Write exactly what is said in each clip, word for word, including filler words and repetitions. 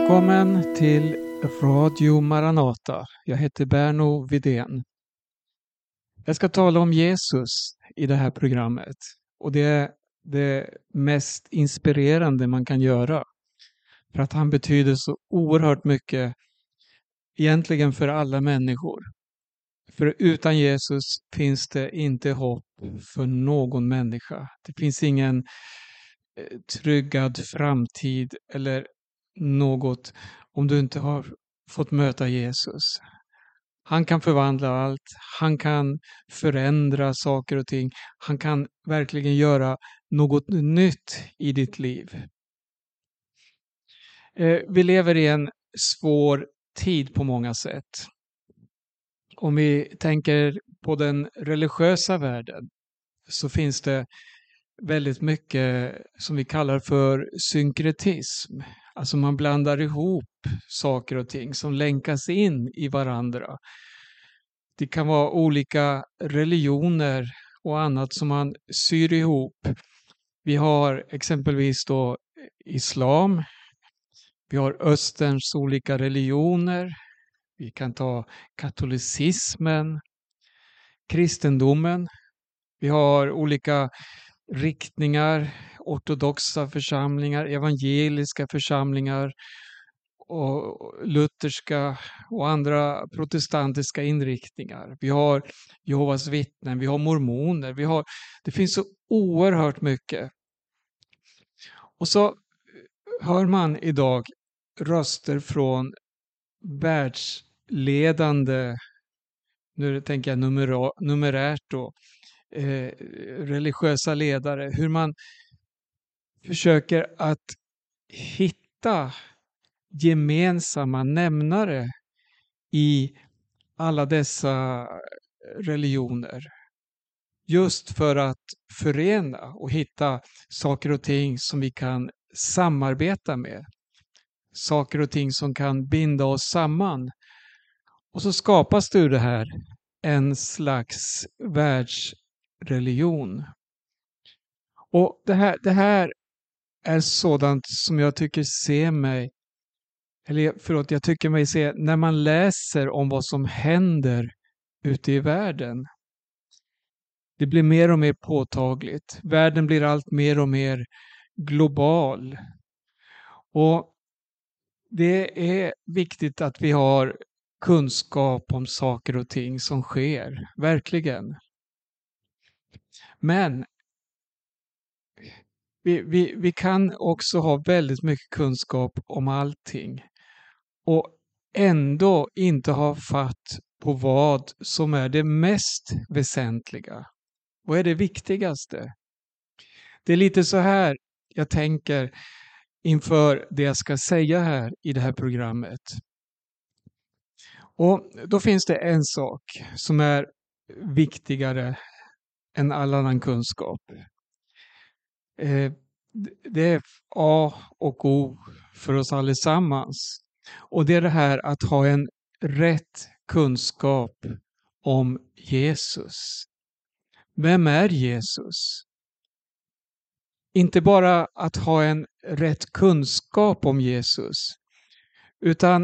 Välkommen till Radio Maranata. Jag heter Berno Widén. Jag ska tala om Jesus i det här programmet. Och det är det mest inspirerande man kan göra. För att han betyder så oerhört mycket egentligen för alla människor. För utan Jesus finns det inte hopp för någon människa. Det finns ingen eh, tryggad framtid eller något om du inte har fått möta Jesus. Han kan förvandla allt. Han kan förändra saker och ting. Han kan verkligen göra något nytt i ditt liv. Eh, vi lever i en svår tid på många sätt. Om vi tänker på den religiösa världen så finns det väldigt mycket som vi kallar för synkretism. Alltså man blandar ihop saker och ting som länkas in i varandra. Det kan vara olika religioner och annat som man syr ihop. Vi har exempelvis då islam. Vi har österns olika religioner. Vi kan ta katolicismen, kristendomen. Vi har olika riktningar, ortodoxa församlingar, evangeliska församlingar och lutherska och andra protestantiska inriktningar. Vi har Jehovas vittnen, vi har mormoner, vi har, det finns så oerhört mycket. Och så hör man idag röster från världsledande, nu tänker jag numera, numerärt då, eh, religiösa ledare, hur man försöker att hitta gemensamma nämnare i alla dessa religioner. Just för att förena och hitta saker och ting som vi kan samarbeta med. Saker och ting som kan binda oss samman. Och så skapas det ur det här en slags världsreligion. Och det här, det här är sådant som jag tycker ser mig, eller förlåt, jag tycker mig se när man läser om vad som händer ute i världen. Det blir mer och mer påtagligt. Världen blir allt mer och mer global. Och det är viktigt att vi har kunskap om saker och ting som sker, verkligen. Men vi, vi, vi kan också ha väldigt mycket kunskap om allting och ändå inte ha fatt på vad som är det mest väsentliga. Vad är det viktigaste? Det är lite så här jag tänker inför det jag ska säga här i det här programmet. Och då finns det en sak som är viktigare än all annan kunskap. Eh, det är A och O för oss allesammans. Och det är det här att ha en rätt kunskap om Jesus. Vem är Jesus? Inte bara att ha en rätt kunskap om Jesus, utan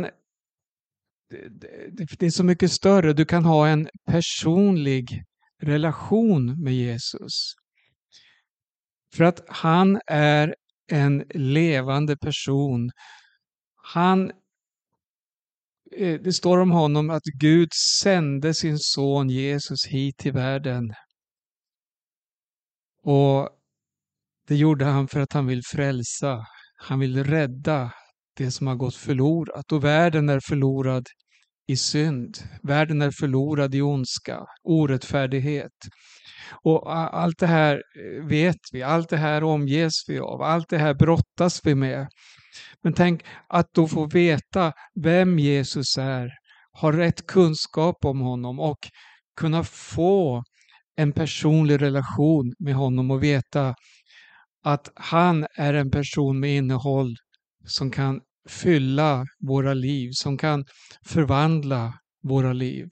det är så mycket större. Du kan ha en personlig relation med Jesus. För att han är en levande person. Han, det står om honom att Gud sände sin son Jesus hit till världen. Och det gjorde han för att han vill frälsa. Han vill rädda det som har gått förlorat. Och världen är förlorad i synd. Världen är förlorad i ondska, orättfärdighet. Och allt det här vet vi, allt det här omges vi av, allt det här brottas vi med. Men tänk att då få veta vem Jesus är, ha rätt kunskap om honom och kunna få en personlig relation med honom och veta att han är en person med innehåll som kan fylla våra liv, som kan förvandla våra liv.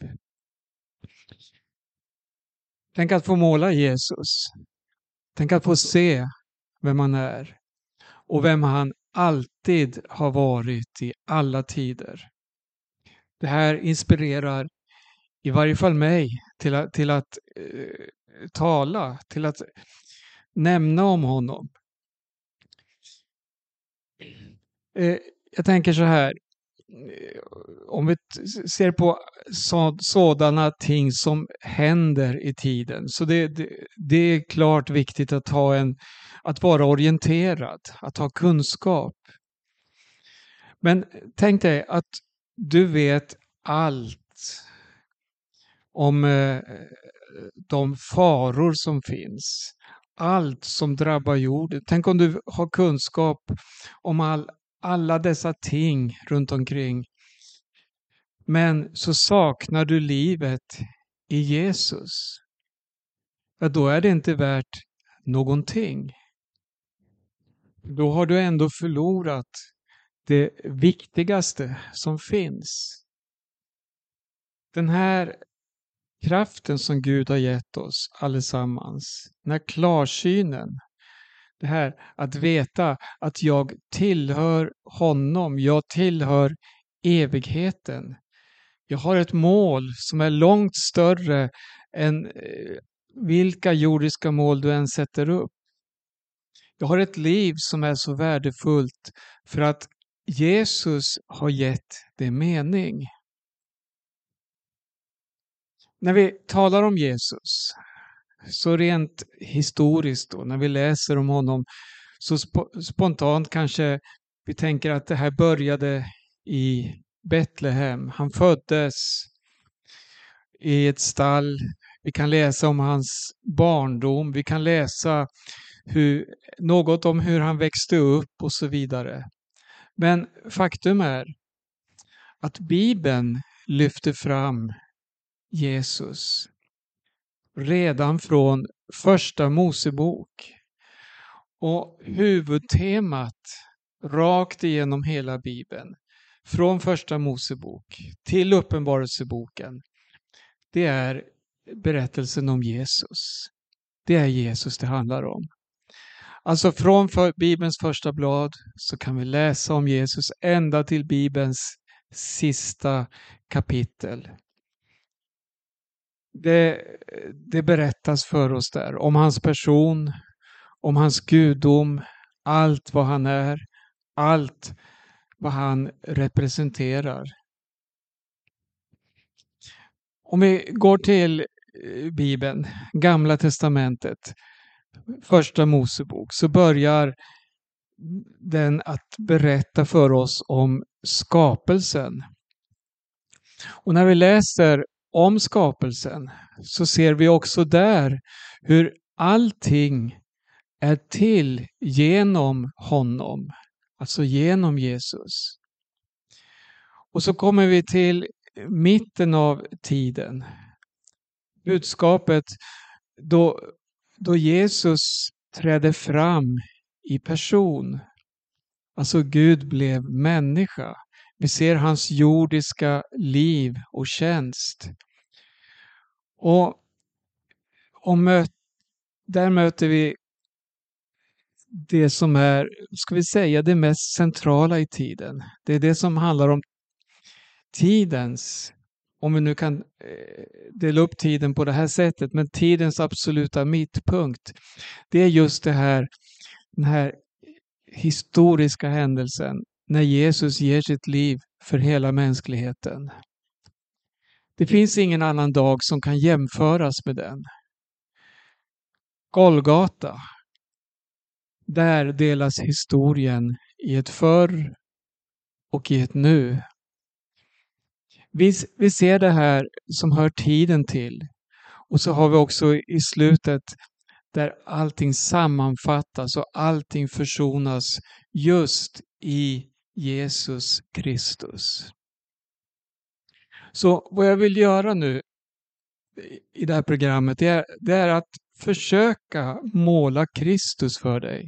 Tänk att få måla Jesus. Tänk att få se vem han är och vem han alltid har varit i alla tider. Det här inspirerar i varje fall mig till att, till att eh, tala, till att nämna om honom. Eh, jag tänker så här, eh, om vi t- ser på så, sådana ting som händer i tiden, så det, det, det är klart viktigt att ha en, att vara orienterad, att ha kunskap. Men tänk dig att du vet allt om eh, de faror som finns. Allt som drabbar jorden. Tänk om du har kunskap om all, alla dessa ting runt omkring. Men så saknar du livet i Jesus. Ja, då är det inte värt någonting. Då har du ändå förlorat det viktigaste som finns. Den här kraften som Gud har gett oss allesammans, den här klarsynen, det här att veta att jag tillhör honom, jag tillhör evigheten. Jag har ett mål som är långt större än eh, vilka jordiska mål du än sätter upp. Jag har ett liv som är så värdefullt för att Jesus har gett det mening. När vi talar om Jesus, så rent historiskt då, när vi läser om honom, så sp- spontant kanske vi tänker att det här började i Betlehem. Han föddes i ett stall. Vi kan läsa om hans barndom. Vi kan läsa hur, något om hur han växte upp och så vidare. Men faktum är att Bibeln lyfter fram Jesus redan från första Mosebok. Och huvudtemat rakt igenom hela Bibeln, från första Mosebok till Uppenbarelseboken, det är berättelsen om Jesus. Det är Jesus det handlar om. Alltså från för Bibelns första blad så kan vi läsa om Jesus ända till Bibelns sista kapitel. Det, det berättas för oss där om hans person, om hans gudom, allt vad han är, allt vad han representerar. Om vi går till Bibeln, Gamla testamentet, första Mosebok, så börjar den att berätta för oss om skapelsen. Och när vi läser om skapelsen så ser vi också där hur allting är till genom honom, alltså genom Jesus. Och så kommer vi till mitten av tiden. Budskapet då, då Jesus trädde fram i person. Alltså Gud blev människa. Vi ser hans jordiska liv och tjänst. Och, och mö, där möter vi det som är, ska vi säga, det mest centrala i tiden. Det är det som handlar om tidens, om vi nu kan eh, dela upp tiden på det här sättet, men tidens absoluta mittpunkt. Det är just det här, den här historiska händelsen när Jesus ger sitt liv för hela mänskligheten. Det finns ingen annan dag som kan jämföras med den. Golgata. Där delas historien i ett förr och i ett nu. Vi, vi ser det här som hör tiden till. Och så har vi också i slutet där allting sammanfattas och allting försonas just i Jesus Kristus. Så vad jag vill göra nu i det här programmet det är, det är att försöka måla Kristus för dig.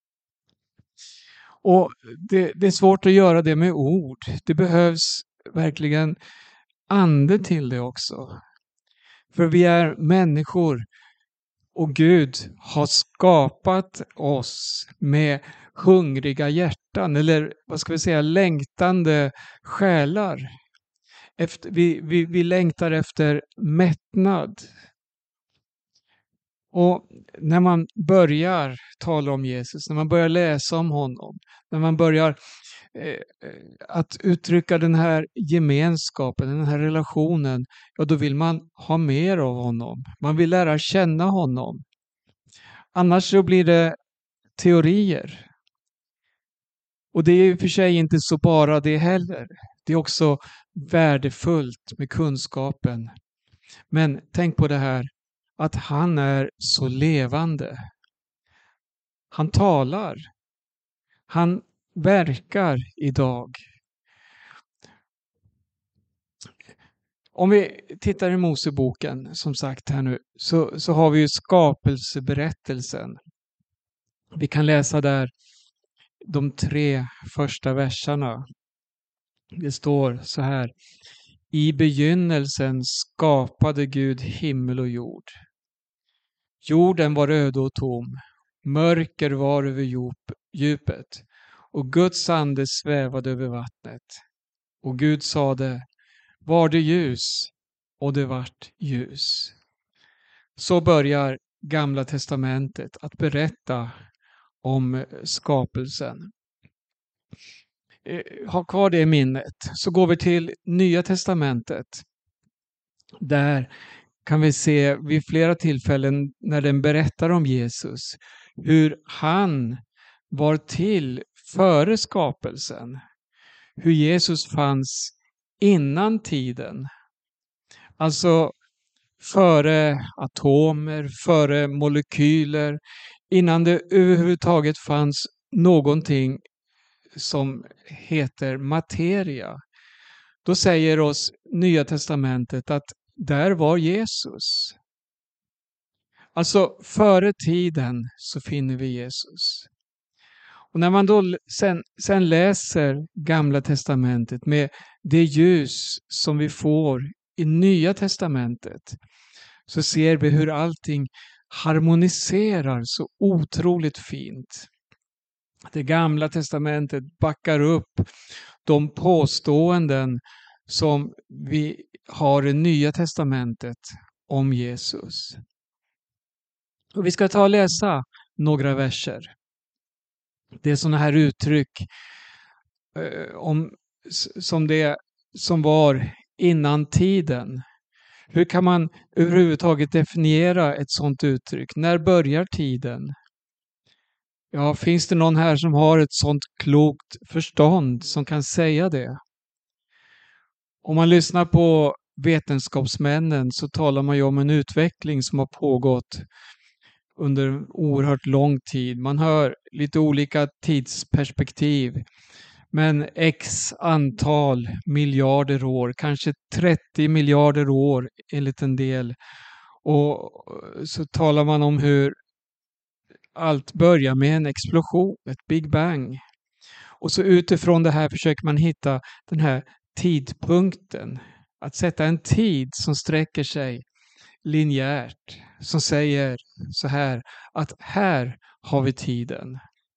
Och det, det är svårt att göra det med ord. Det behövs verkligen ande till det också. För vi är människor Och Gud har skapat oss med hungriga hjärtan, eller vad ska vi säga, längtande själar. Efter, vi, vi, vi längtar efter mättnad. Och när man börjar tala om Jesus, när man börjar läsa om honom, när man börjar eh, att uttrycka den här gemenskapen, den här relationen, ja då vill man ha mer av honom. Man vill lära känna honom. Annars så blir det teorier. Och det är i och för sig inte så bara det heller. Det är också värdefullt med kunskapen. Men tänk på det här, att han är så levande. Han talar. Han verkar idag. Om vi tittar i Moseboken, som sagt här nu, så, så har vi ju skapelseberättelsen. Vi kan läsa där de tre första verserna. Det står så här: I begynnelsen skapade Gud himmel och jord. Jorden var öde och tom. Mörker var över djupet. Och Guds ande svävade över vattnet. Och Gud sade: var det ljus? Och det vart ljus. Så börjar Gamla testamentet att berätta om skapelsen. Ha kvar det i minnet. Så går vi till Nya testamentet. Där kan vi se vid flera tillfällen när den berättar om Jesus hur han var till före skapelsen. Hur Jesus fanns innan tiden. Alltså före atomer, före molekyler, innan det överhuvudtaget fanns någonting som heter materia. Då säger oss Nya testamentet att där var Jesus. Alltså före tiden så finner vi Jesus. Och när man då sen, sen läser Gamla testamentet med det ljus som vi får i Nya testamentet, så ser vi hur allting harmoniserar så otroligt fint. Det Gamla testamentet backar upp de påståenden som vi har i Nya testamentet om Jesus. Och vi ska ta och läsa några verser. Det är sådana här uttryck eh, om, som det som var innan tiden. Hur kan man överhuvudtaget definiera ett sådant uttryck? När börjar tiden? Ja, finns det någon här som har ett sådant klokt förstånd som kan säga det? Om man lyssnar på vetenskapsmännen så talar man ju om en utveckling som har pågått under oerhört lång tid. Man hör lite olika tidsperspektiv. Men x antal miljarder år, kanske trettio miljarder år enligt en del. Och så talar man om hur allt börjar med en explosion, ett Big Bang. Och så utifrån det här försöker man hitta den här tidpunkten. Att sätta en tid som sträcker sig linjärt. Som säger så här, att här har vi tiden.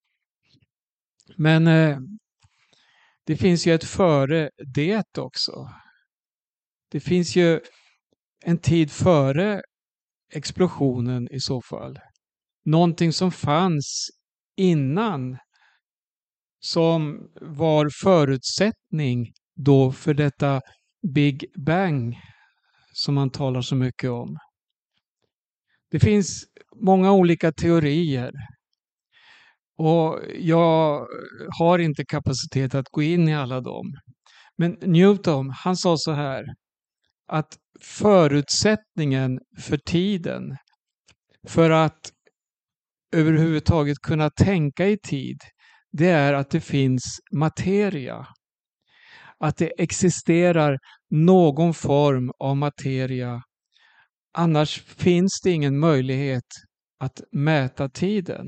Men eh, det finns ju ett före det också. Det finns ju en tid före explosionen i så fall. Någonting som fanns innan som var förutsättning då för detta Big Bang som man talar så mycket om. Det finns många olika teorier och jag har inte kapacitet att gå in i alla dem. Men Newton, han sa så här, att förutsättningen för tiden, för att överhuvudtaget kunna tänka i tid, det är att det finns materia. Att det existerar någon form av materia. Annars finns det ingen möjlighet att mäta tiden.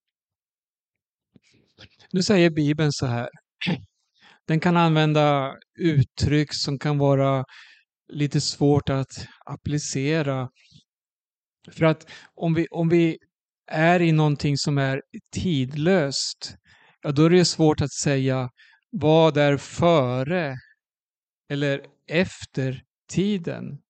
Nu säger Bibeln så här. Den kan använda uttryck som kan vara lite svårt att applicera För att om vi, om vi är i någonting som är tidlöst, ja, då är det svårt att säga vad är före eller efter tiden.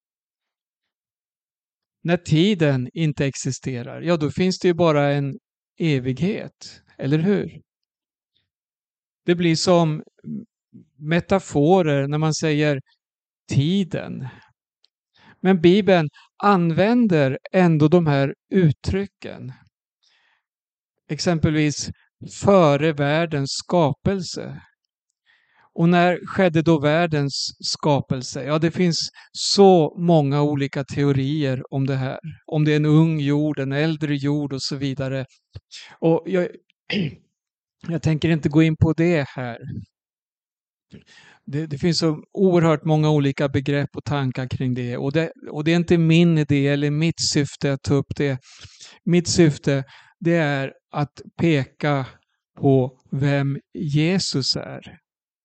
När tiden inte existerar, ja då finns det ju bara en evighet, eller hur? Det blir som metaforer när man säger tiden. Men Bibeln använder ändå de här uttrycken. Exempelvis före världens skapelse. Och när skedde då världens skapelse? Ja, det finns så många olika teorier om det här. Om det är en ung jord, en äldre jord och så vidare. Och jag, jag tänker inte gå in på det här. Det, det finns så oerhört många olika begrepp och tankar kring det. Och, det. och det är inte min idé eller mitt syfte att ta upp det. Mitt syfte det är att peka på vem Jesus är.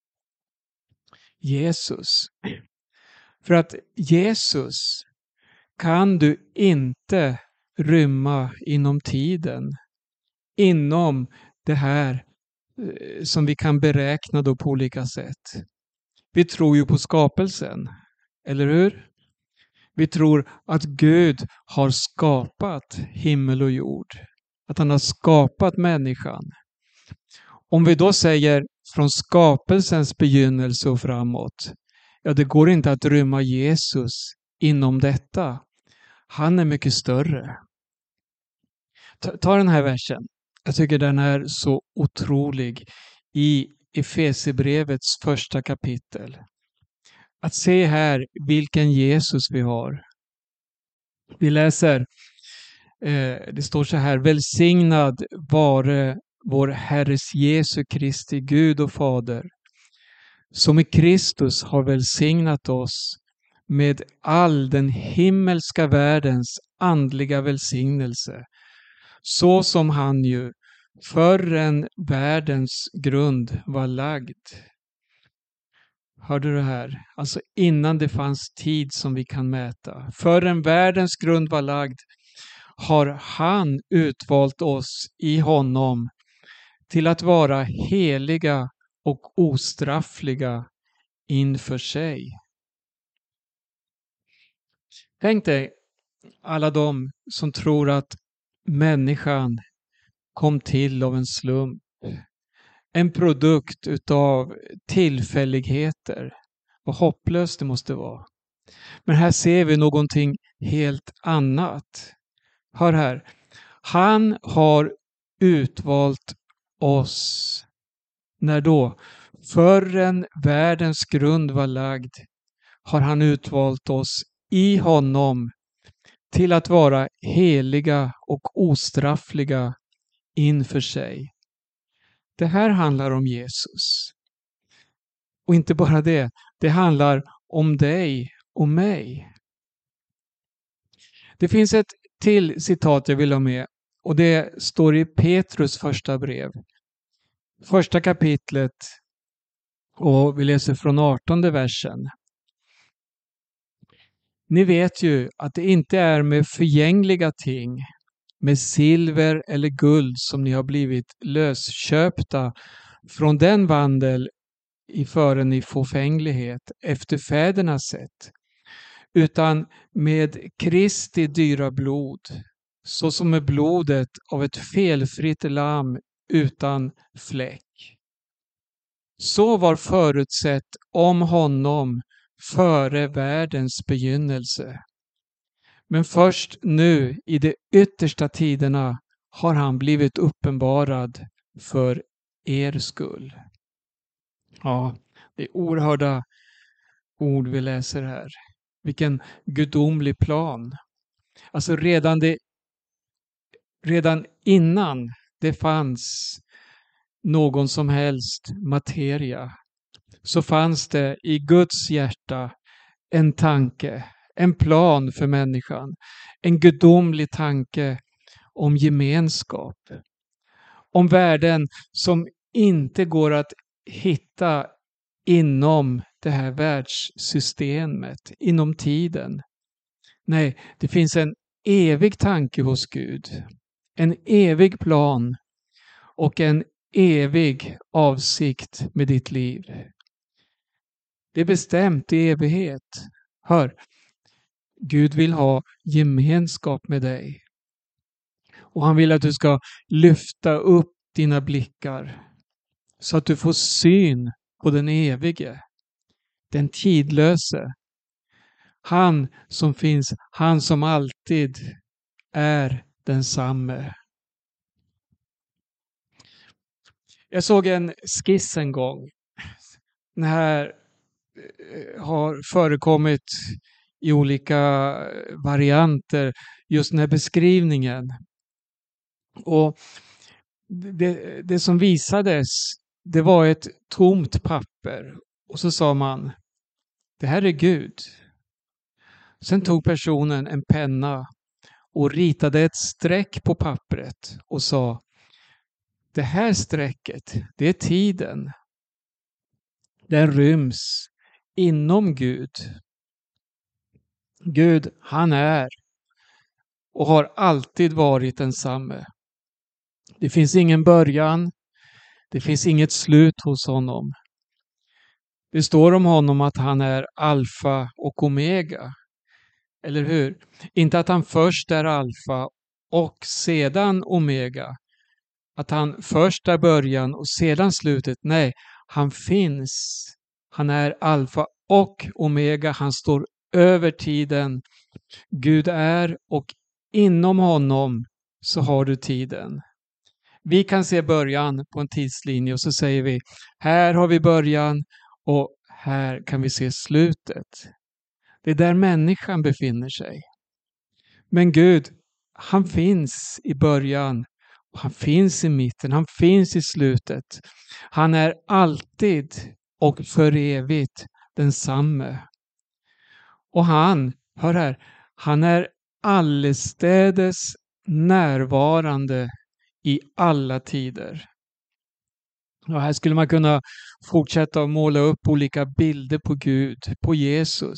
Jesus. För att Jesus kan du inte rymma inom tiden. Inom det här som vi kan beräkna då på olika sätt. Vi tror ju på skapelsen, eller hur? Vi tror att Gud har skapat himmel och jord. Att han har skapat människan. Om vi då säger från skapelsens begynnelse och framåt, ja det går inte att rymma Jesus inom detta. Han är mycket större. Ta, ta den här versen. Jag tycker den är så otrolig i Efesierbrevets första kapitel. Att se här vilken Jesus vi har. Vi läser, eh, det står så här, välsignad vare vår Herres Jesu Kristi Gud och Fader, som i Kristus har välsignat oss med all den himmelska världens andliga välsignelse, så som han ju förrän världens grund var lagd. Hörde du det här? Alltså innan det fanns tid som vi kan mäta. Förrän världens grund var lagd har han utvalt oss i honom till att vara heliga och ostraffliga inför sig. Tänk dig alla de som tror att människan kom till av en slump. En produkt utav tillfälligheter. Vad hopplöst det måste vara. Men här ser vi någonting helt annat. Hör här. Han har utvalt oss. När då? Förrän världens grund var lagd har han utvalt oss i honom till att vara heliga och ostraffliga inför sig. Det här handlar om Jesus. Och inte bara det, det handlar om dig och mig. Det finns ett till citat jag vill ha med och det står i Petrus första brev. Första kapitlet och vi läser från artonde versen. Ni vet ju att det inte är med förgängliga ting, med silver eller guld som ni har blivit lösköpta från den vandel i fören i fåfänglighet efter fädernas sätt, utan med Kristi dyra blod, så som med blodet av ett felfritt lamm utan fläck. Så var förutsett om honom före världens begynnelse. Men först nu i de yttersta tiderna har han blivit uppenbarad för er skull. Ja, det är oerhörda ord vi läser här. Vilken gudomlig plan. Alltså redan, det, redan innan det fanns någon som helst materia så fanns det i Guds hjärta en tanke, en plan för människan. En gudomlig tanke om gemenskap. Om värden som inte går att hitta inom det här världssystemet, inom tiden. Nej, det finns en evig tanke hos Gud. En evig plan och en evig avsikt med ditt liv. Det är bestämt i evighet. Hör, Gud vill ha gemenskap med dig. Och han vill att du ska lyfta upp dina blickar så att du får syn på den evige, den tidlöse. Han som finns, han som alltid är densamme. Jag såg en skiss en gång. Den här har förekommit i olika varianter, just den här beskrivningen. Och det, det som visades, det var ett tomt papper. Och så sa man, det här är Gud. Sen tog personen en penna och ritade ett streck på pappret och sa, det här strecket, det är tiden. Den ryms inom Gud. Gud, han är och har alltid varit densamme. Det finns ingen början, det finns inget slut hos honom. Det står om honom att han är alfa och omega. Eller hur? Inte att han först är alfa och sedan omega. Att han först är början och sedan slutet. Nej, han finns. Han är alfa och omega. Han står över tiden. Gud är och inom honom så har du tiden. Vi kan se början på en tidslinje och så säger vi, här har vi början och här kan vi se slutet. Det är där människan befinner sig. Men Gud, han finns i början. Han finns i mitten. Han finns i slutet. Han är alltid och för evigt densamme. Och han, hör här, han är allestädes närvarande i alla tider. Och här skulle man kunna fortsätta att måla upp olika bilder på Gud, på Jesus.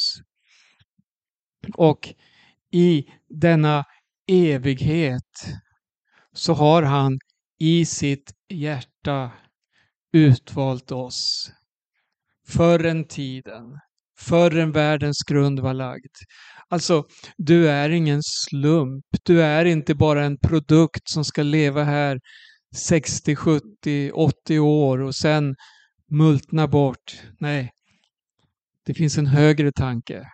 Och i denna evighet så har han i sitt hjärta utvalt oss. Förrän tiden, förrän världens grund var lagd. Alltså, du är ingen slump. Du är inte bara en produkt som ska leva här sextio, sjuttio, åttio år och sen multna bort. Nej, det finns en högre tanke.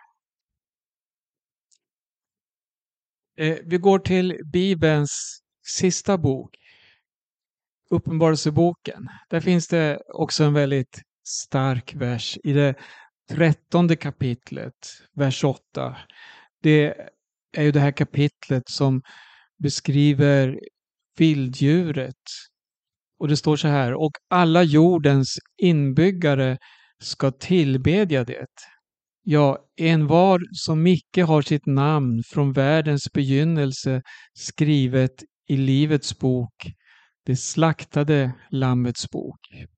Eh, vi går till Bibelns sista bok, Uppenbarelseboken. Där finns det också en väldigt stark vers i det trettonde kapitlet, vers åtta. Det är ju det här kapitlet som beskriver vilddjuret. Och det står så här, och alla jordens inbyggare ska tillbedja det. Ja, envar som icke har sitt namn från världens begynnelse skrivet i livets bok, det slaktade lammets bok.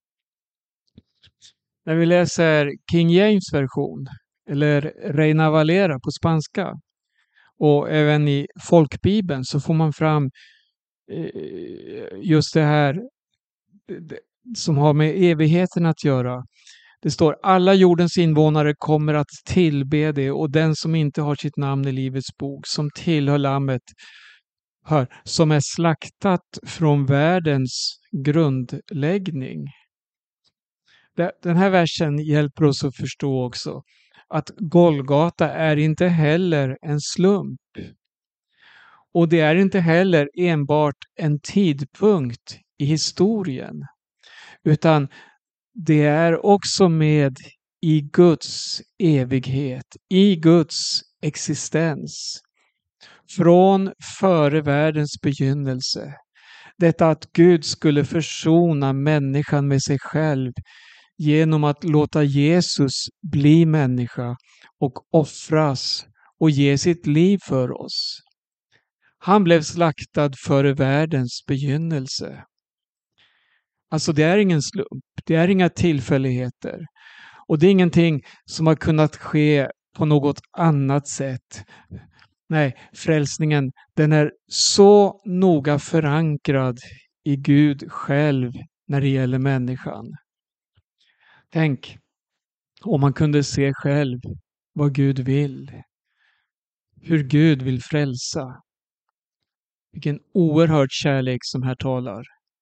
När vi läser King James version eller Reina Valera på spanska och även i folkbibeln så får man fram just det här som har med evigheten att göra. Det står, alla jordens invånare kommer att tillbe det och den som inte har sitt namn i livets bok, som tillhör lammet, hör, som är slaktat från världens grundläggning. Den här versen hjälper oss att förstå också att Golgata är inte heller en slump. Och det är inte heller enbart en tidpunkt i historien, utan det är också med i Guds evighet, i Guds existens. Från före världens begynnelse. Detta att Gud skulle försona människan med sig själv genom att låta Jesus bli människa och offras och ge sitt liv för oss. Han blev slaktad före världens begynnelse. Alltså det är ingen slump, det är inga tillfälligheter. Och det är ingenting som har kunnat ske på något annat sätt. Nej, frälsningen, den är så noga förankrad i Gud själv när det gäller människan. Tänk om man kunde se själv vad Gud vill. Hur Gud vill frälsa. Vilken oerhörd kärlek som här talar.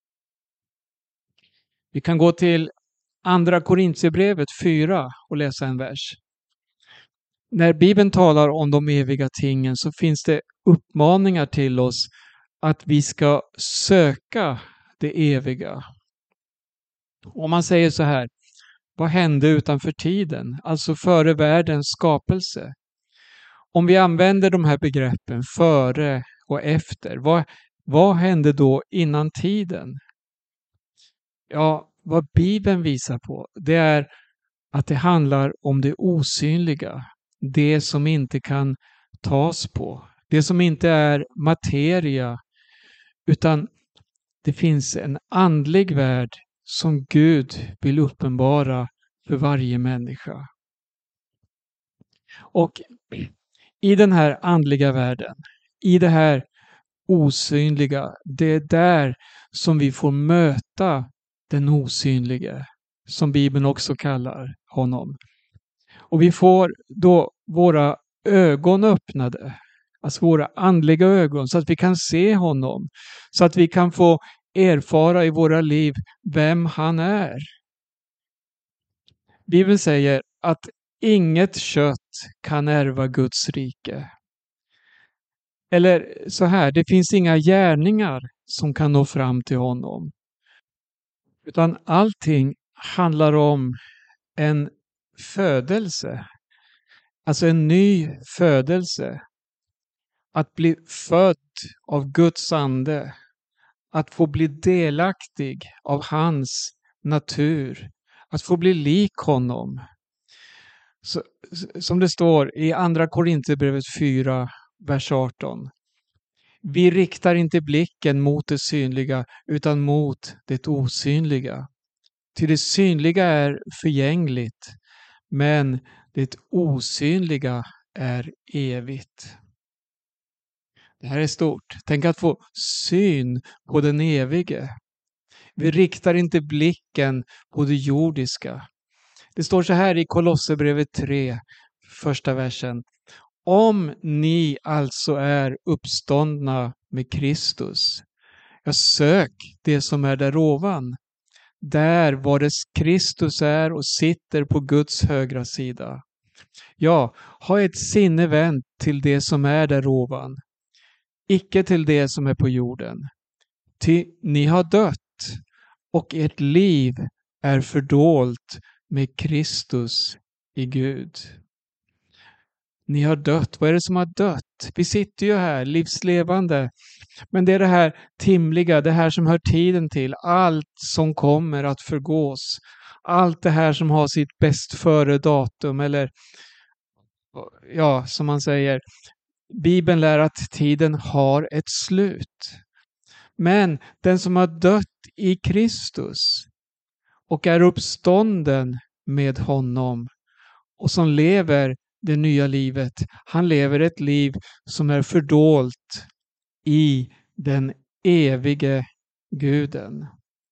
Vi kan gå till andra Korintierbrevet fyra och läsa en vers. När Bibeln talar om de eviga tingen så finns det uppmaningar till oss att vi ska söka det eviga. Om man säger så här, vad hände utanför tiden? Alltså före världens skapelse. Om vi använder de här begreppen före och efter, vad, vad hände då innan tiden? Ja, vad Bibeln visar på, det är att det handlar om det osynliga. Det som inte kan tas på. Det som inte är materia, utan det finns en andlig värld som Gud vill uppenbara för varje människa. Och i den här andliga världen, i det här osynliga, det är där som vi får möta den osynlige, som Bibeln också kallar honom. Och vi får då våra ögon öppnade, alltså våra andliga ögon, så att vi kan se honom, så att vi kan få erfara i våra liv vem han är. Bibeln säger att inget kött kan ärva Guds rike. Eller så här, det finns inga gärningar som kan nå fram till honom. Utan allting handlar om en födelse. Alltså en ny födelse. Att bli född av Guds ande. Att få bli delaktig av hans natur. Att få bli lik honom. Så, som det står i andra Korintierbrevet fyra, vers arton. Vi riktar inte blicken mot det synliga utan mot det osynliga. Till det synliga är förgängligt, men det osynliga är evigt. Det här är stort. Tänk att få syn på den evige. Vi riktar inte blicken på det jordiska. Det står så här i Kolosserbrevet tre, första versen. Om ni alltså är uppståndna med Kristus, jag sök det som är där ovan. Där var det Kristus är och sitter på Guds högra sida. Ja, ha ett sinne vänt till det som är där ovan. Icke till det som är på jorden. Ty ni har dött och ert liv är fördolt med Kristus i Gud. Ni har dött. Vad är det som har dött? Vi sitter ju här livslevande. Men det är det här timliga, det här som hör tiden till. Allt som kommer att förgås. Allt det här som har sitt bäst före datum. Eller, ja, som man säger. Bibeln lär att tiden har ett slut. Men den som har dött i Kristus och är uppstånden med honom och som lever det nya livet, han lever ett liv som är fördolt i den evige Guden.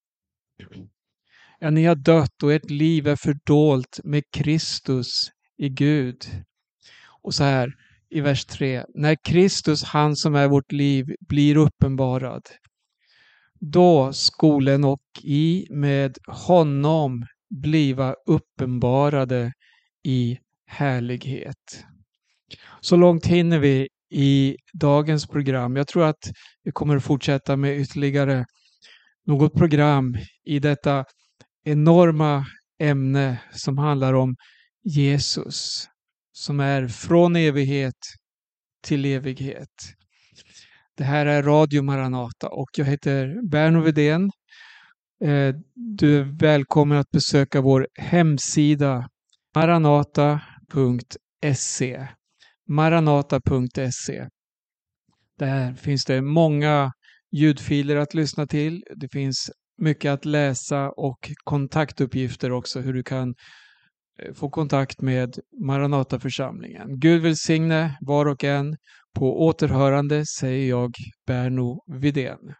Ja, ni har dött och ert liv är fördolt med Kristus i Gud. Och så här i vers tre. När Kristus, han som är vårt liv, blir uppenbarad, då skolen och i med honom bliva uppenbarade i härlighet. Så långt hinner vi i dagens program. Jag tror att vi kommer att fortsätta med ytterligare något program i detta enorma ämne som handlar om Jesus, som är från evighet till evighet. Det här är Radio Maranata och jag heter Berno Widén. Du är välkommen att besöka vår hemsida maranata punkt se. maranata punkt se. Där finns det många ljudfiler att lyssna till. Det finns mycket att läsa och kontaktuppgifter också, hur du kan få kontakt med Maranataförsamlingen. Gud välsigne var och en På återhörande säger jag Berno Vidén.